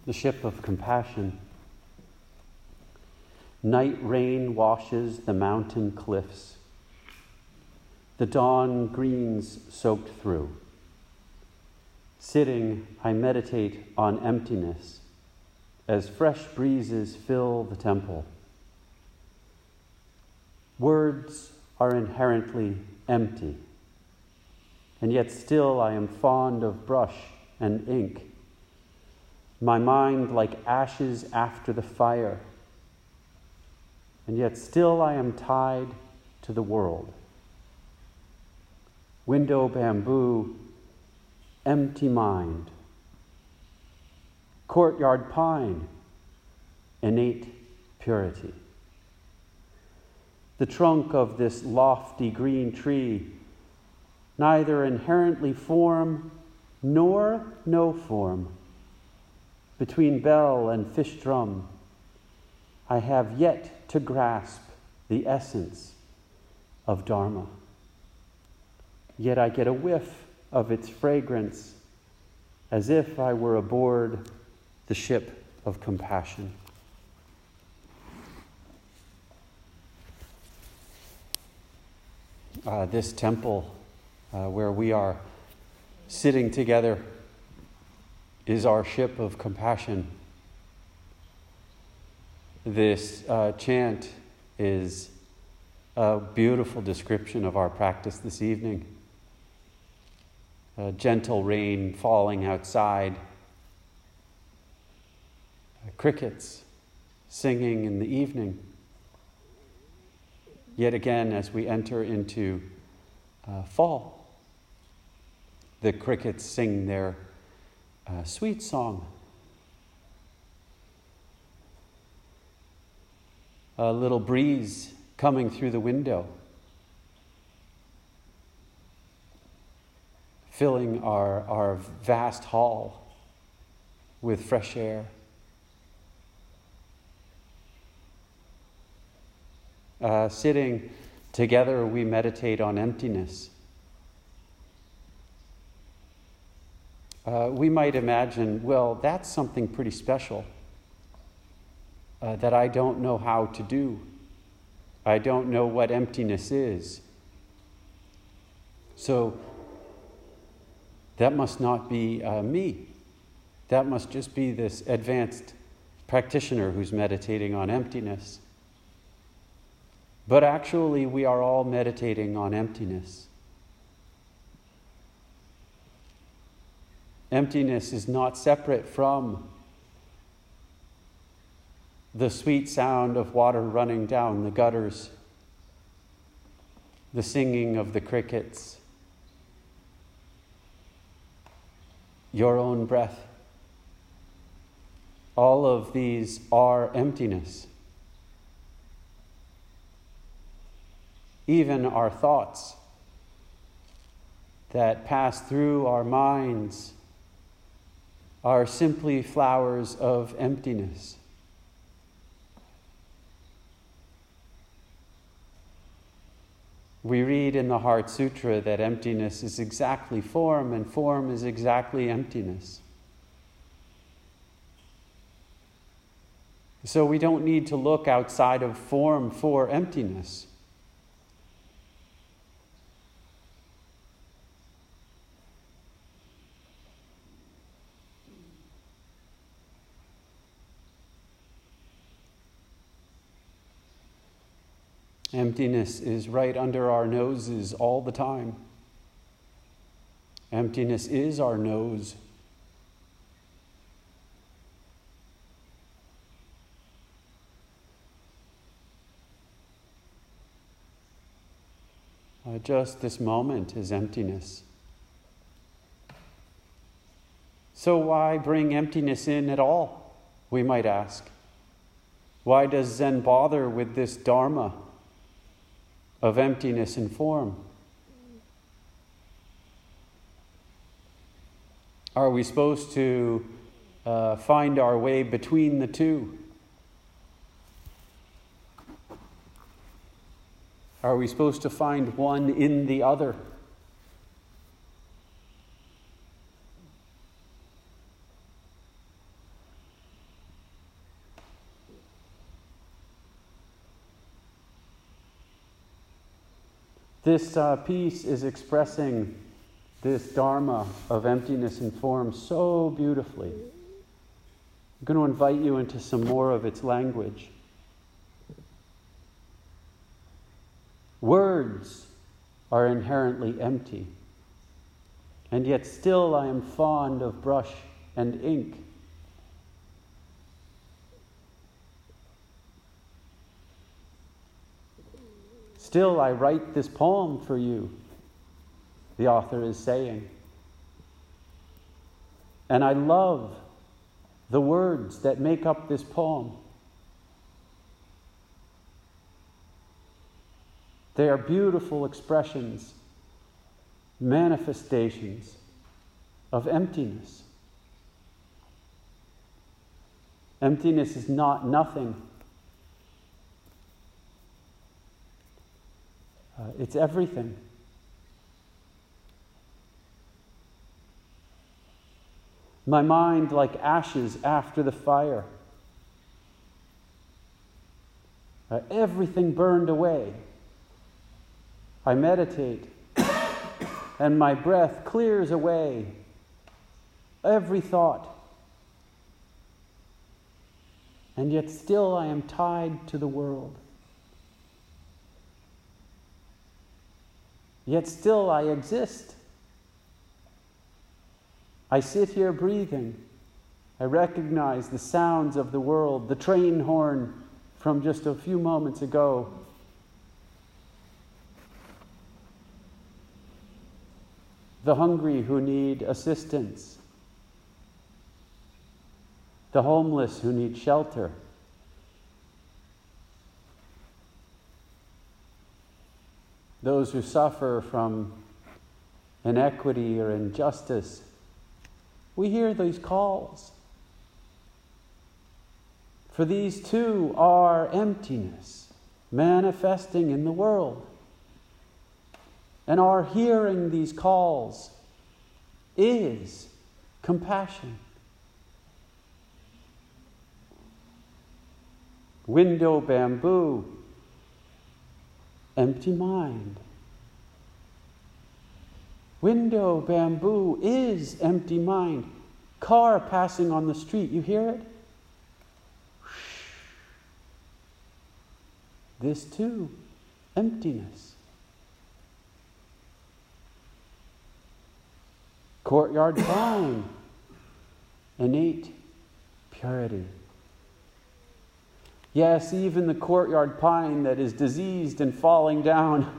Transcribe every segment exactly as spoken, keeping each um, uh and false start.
the ship of compassion. Night rain washes the mountain cliffs. The dawn greens soaked through. Sitting, I meditate on emptiness as fresh breezes fill the temple. Words are inherently empty, and yet still I am fond of brush and ink. My mind like ashes after the fire, and yet still I am tied to the world. Window bamboo, empty mind. Courtyard pine, innate purity. The trunk of this lofty green tree, neither inherently form nor no form. Between bell and fish drum, I have yet to grasp the essence of Dharma. Yet I get a whiff of its fragrance as if I were aboard the ship of compassion. Uh, this temple uh, where we are sitting together is our ship of compassion. This uh, chant is a beautiful description of our practice this evening. A gentle rain falling outside, crickets singing in the evening. Yet again, as we enter into uh, fall, the crickets sing their uh, sweet song. A little breeze coming through the window, filling our, our vast hall with fresh air. Uh, sitting together, we meditate on emptiness. Uh, we might imagine, well, that's something pretty special uh, that I don't know how to do. I don't know what emptiness is. So that must not be uh, me. That must just be this advanced practitioner who's meditating on emptiness. But actually, we are all meditating on emptiness. Emptiness is not separate from the sweet sound of water running down the gutters, the singing of the crickets, your own breath. All of these are emptiness. Even our thoughts that pass through our minds are simply flowers of emptiness. We read in the Heart Sutra that emptiness is exactly form, and form is exactly emptiness. So we don't need to look outside of form for emptiness. Emptiness is right under our noses all the time. Emptiness is our nose. Uh, just this moment is emptiness. So why bring emptiness in at all, we might ask? Why does Zen bother with this Dharma of emptiness and form? Are we supposed to uh, find our way between the two? Are we supposed to find one in the other? This uh, piece is expressing this dharma of emptiness and form so beautifully. I'm going to invite you into some more of its language. Words are inherently empty, and yet still I am fond of brush and ink. Still I write this poem for you, the author is saying. And I love the words that make up this poem. They are beautiful expressions, manifestations of emptiness. Emptiness is not nothing. Uh, it's everything. My mind like ashes after the fire. Uh, everything burned away. I meditate, and my breath clears away every thought. And yet still I am tied to the world. Yet still I exist. I sit here breathing. I recognize the sounds of the world, the train horn from just a few moments ago. The hungry who need assistance. The homeless who need shelter. Those who suffer from inequity or injustice. We hear these calls. For these too are emptiness manifesting in the world. And our hearing these calls is compassion. Window bamboo, empty mind. Window bamboo is empty mind. Car passing on the street, you hear it? This too, emptiness. Courtyard pine, innate purity. Yes, even the courtyard pine that is diseased and falling down.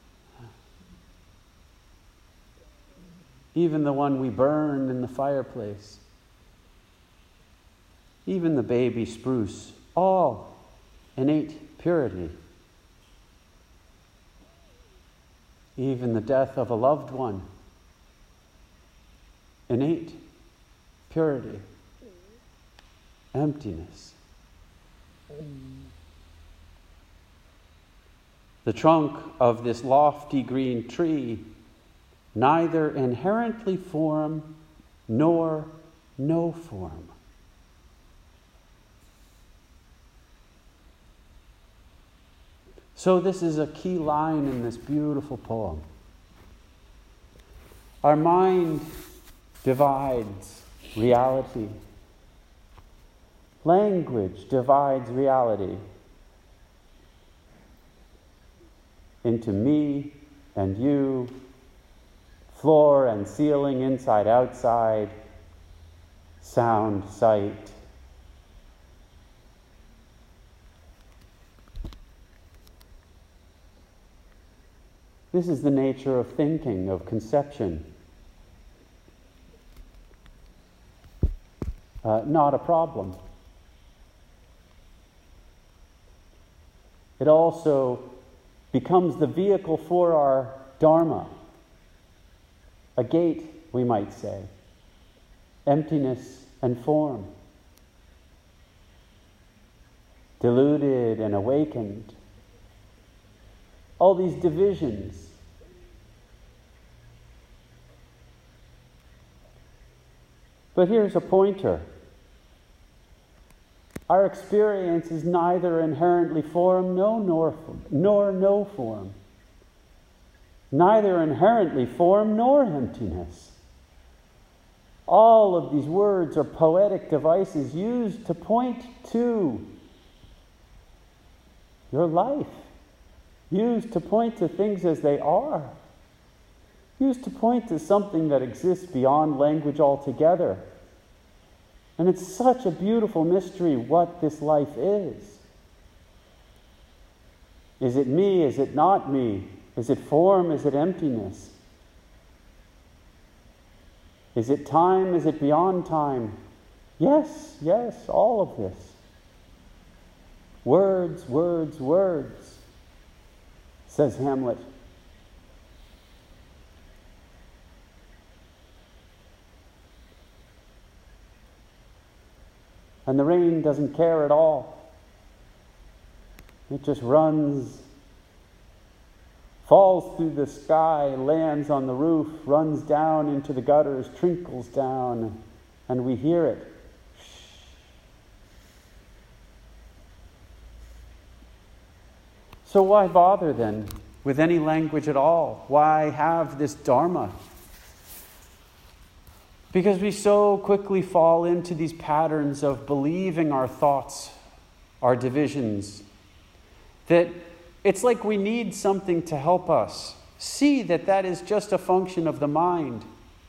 Even the one we burn in the fireplace. Even the baby spruce. All innate purity. Even the death of a loved one. Innate purity. Emptiness. The trunk of this lofty green tree, neither inherently form nor no form. So this is a key line in this beautiful poem. Our mind divides reality. Language divides reality into me and you, floor and ceiling, inside, outside, sound, sight. This is the nature of thinking, of conception. Uh, not a problem. It also becomes the vehicle for our dharma, a gate, we might say, emptiness and form, deluded and awakened. All these divisions. But here's a pointer. Our experience is neither inherently form nor, nor, nor no form. neither inherently form nor emptiness. All of these words are poetic devices used to point to your life, used to point to things as they are, used to point to something that exists beyond language altogether. And it's such a beautiful mystery what this life is. Is it me? Is it not me? Is it form? Is it emptiness? Is it time? Is it beyond time? Yes, yes, all of this. Words, words, words, says Hamlet. And the rain doesn't care at all. It just runs, falls through the sky, lands on the roof, runs down into the gutters, trickles down, and we hear it. So why bother then with any language at all? Why have this Dharma? Because we so quickly fall into these patterns of believing our thoughts, our divisions, that it's like we need something to help us see that that is just a function of the mind.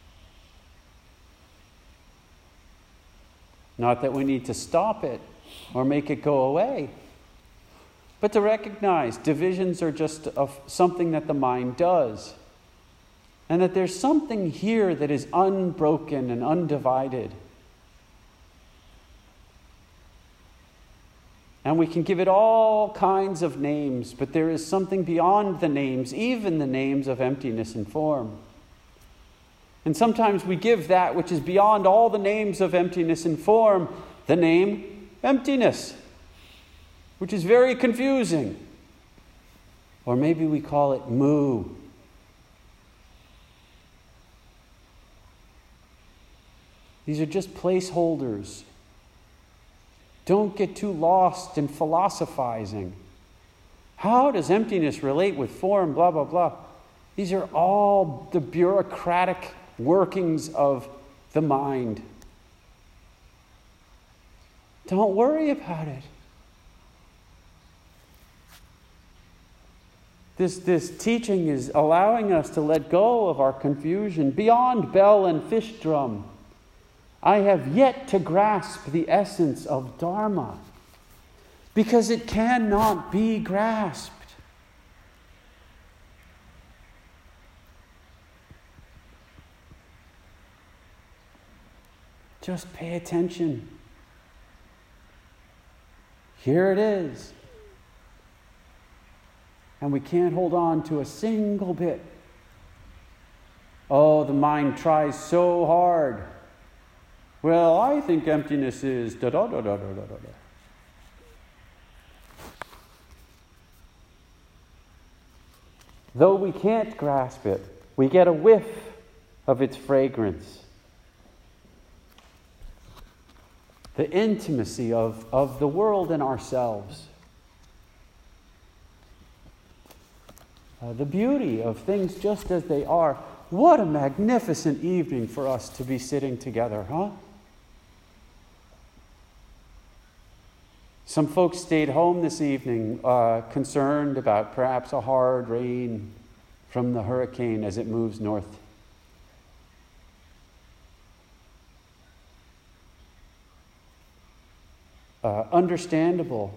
Not that we need to stop it or make it go away, but to recognize divisions are just a, something that the mind does. And that there's something here that is unbroken and undivided. And we can give it all kinds of names, but there is something beyond the names, even the names of emptiness and form. And sometimes we give that which is beyond all the names of emptiness and form the name emptiness, which is very confusing. Or maybe we call it moo. These are just placeholders. Don't get too lost in philosophizing. How does emptiness relate with form? Blah, blah, blah. These are all the bureaucratic workings of the mind. Don't worry about it. This, this teaching is allowing us to let go of our confusion beyond bell and fish drum. I have yet to grasp the essence of Dharma because it cannot be grasped. Just pay attention. Here it is. And we can't hold on to a single bit. Oh, the mind tries so hard. Well, I think emptiness is da da da da da da da. Though we can't grasp it, we get a whiff of its fragrance. The intimacy of, of the world and ourselves. Uh, the beauty of things just as they are. What a magnificent evening for us to be sitting together, huh? Some folks stayed home this evening, uh, concerned about perhaps a hard rain from the hurricane as it moves north. Uh, understandable.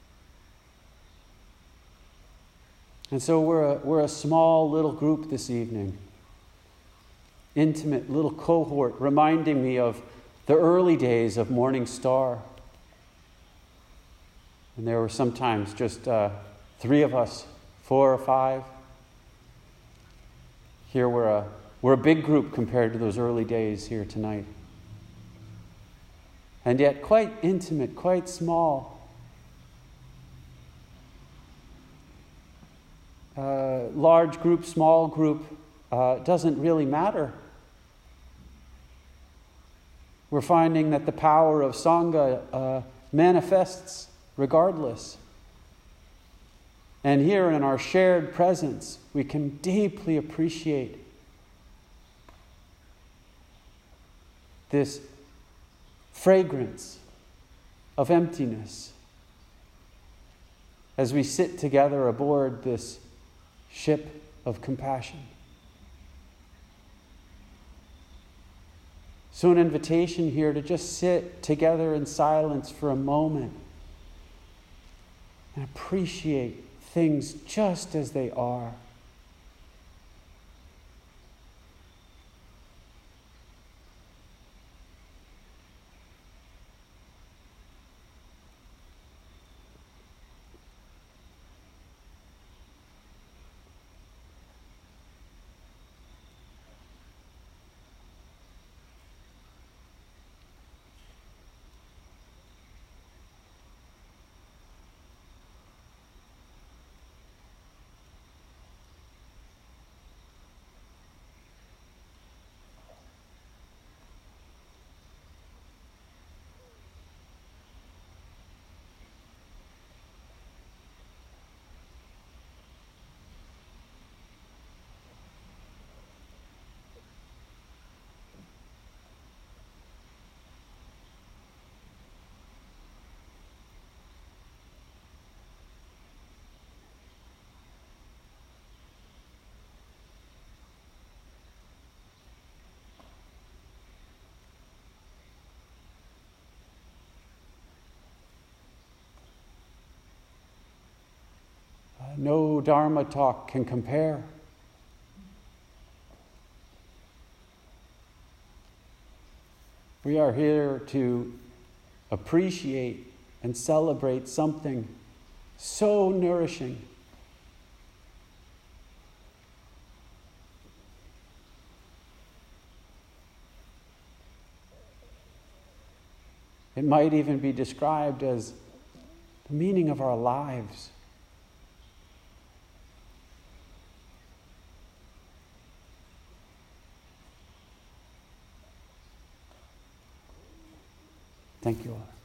And so we're a, we're a small little group this evening. Intimate little cohort, reminding me of the early days of Morning Star. And there were sometimes just uh, three of us, four or five. Here we're a, we're a big group compared to those early days here tonight. And yet quite intimate, quite small. Uh, large group, small group, uh, doesn't really matter. We're finding that the power of Sangha uh, manifests regardless. And here in our shared presence, we can deeply appreciate this fragrance of emptiness as we sit together aboard this ship of compassion. So an invitation here to just sit together in silence for a moment and appreciate things just as they are. No Dharma talk can compare. We are here to appreciate and celebrate something so nourishing. It might even be described as the meaning of our lives. Thank you all.